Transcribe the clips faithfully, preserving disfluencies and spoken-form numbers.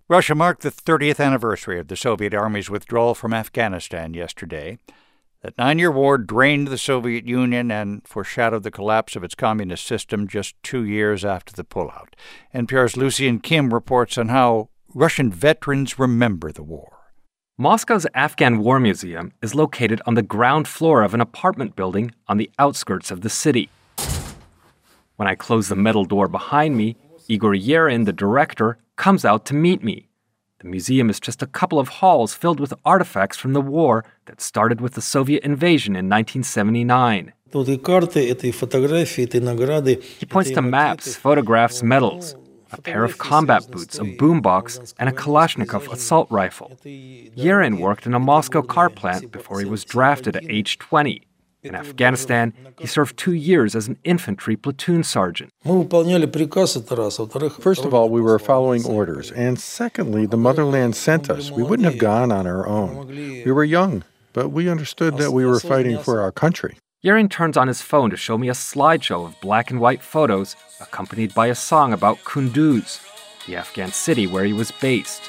Russia marked the thirtieth anniversary of the Soviet Army's withdrawal from Afghanistan yesterday. That nine-year war drained the Soviet Union and foreshadowed the collapse of its communist system just two years after the pullout. N P R's Lucian Kim reports on how Russian veterans remember the war. Moscow's Afghan War Museum is located on the ground floor of an apartment building on the outskirts of the city. When I close the metal door behind me, Igor Yerin, the director, comes out to meet me. The museum is just a couple of halls filled with artifacts from the war that started with the Soviet invasion in nineteen seventy-nine. He points to maps, photographs, medals, a pair of combat boots, a boombox, and a Kalashnikov assault rifle. Yerin worked in a Moscow car plant before he was drafted at age twenty. In Afghanistan, he served two years as an infantry platoon sergeant. First of all, we were following orders. And secondly, the motherland sent us. We wouldn't have gone on our own. We were young, but we understood that we were fighting for our country. Yerin turns on his phone to show me a slideshow of black and white photos accompanied by a song about Kunduz, the Afghan city where he was based.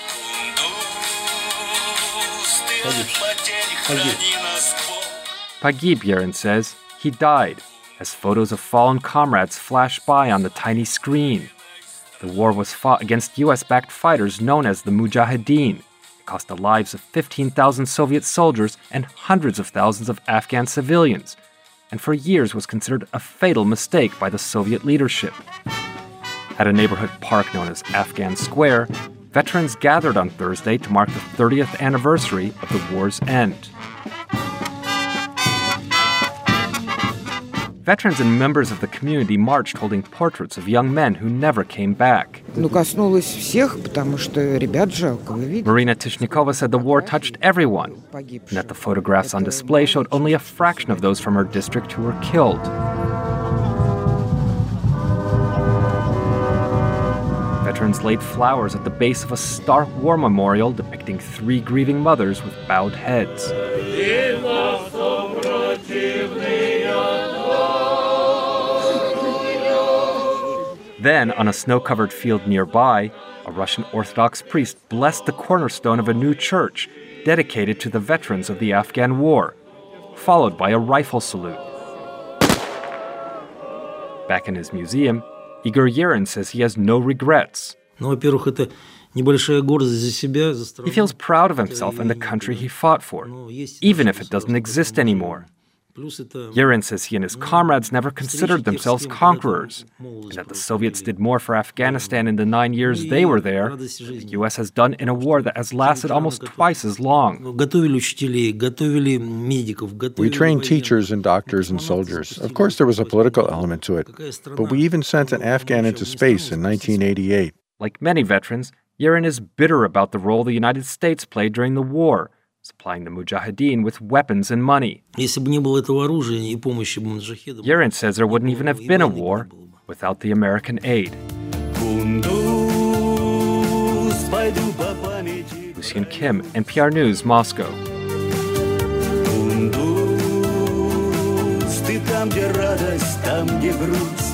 Pagib, Yerin says, he died, as photos of fallen comrades flash by on the tiny screen. The war was fought against U S-backed fighters known as the Mujahideen. It cost the lives of fifteen thousand Soviet soldiers and hundreds of thousands of Afghan civilians, and for years was considered a fatal mistake by the Soviet leadership. At a neighborhood park known as Afghan Square, veterans gathered on Thursday to mark the thirtieth anniversary of the war's end. Veterans and members of the community marched holding portraits of young men who never came back. Marina Tishnikova said the war touched everyone, and that the photographs on display showed only a fraction of those from her district who were killed. Veterans laid flowers at the base of a stark war memorial depicting three grieving mothers with bowed heads. Then, on a snow-covered field nearby, a Russian Orthodox priest blessed the cornerstone of a new church dedicated to the veterans of the Afghan War, followed by a rifle salute. Back in his museum, Igor Yerin says he has no regrets. He feels proud of himself and the country he fought for, even if it doesn't exist anymore. Yerin says he and his comrades never considered themselves conquerors, and that the Soviets did more for Afghanistan in the nine years they were there than the U S has done in a war that has lasted almost twice as long. We trained teachers and doctors and soldiers. Of course, there was a political element to it, but we even sent an Afghan into space in nineteen eighty-eight. Like many veterans, Yerin is bitter about the role the United States played during the war, supplying the Mujahideen with weapons and money. Yerin says there wouldn't even have been a war without the American aid. Lucian Kim, N P R News, Moscow. Там, где радость, там, где грусть.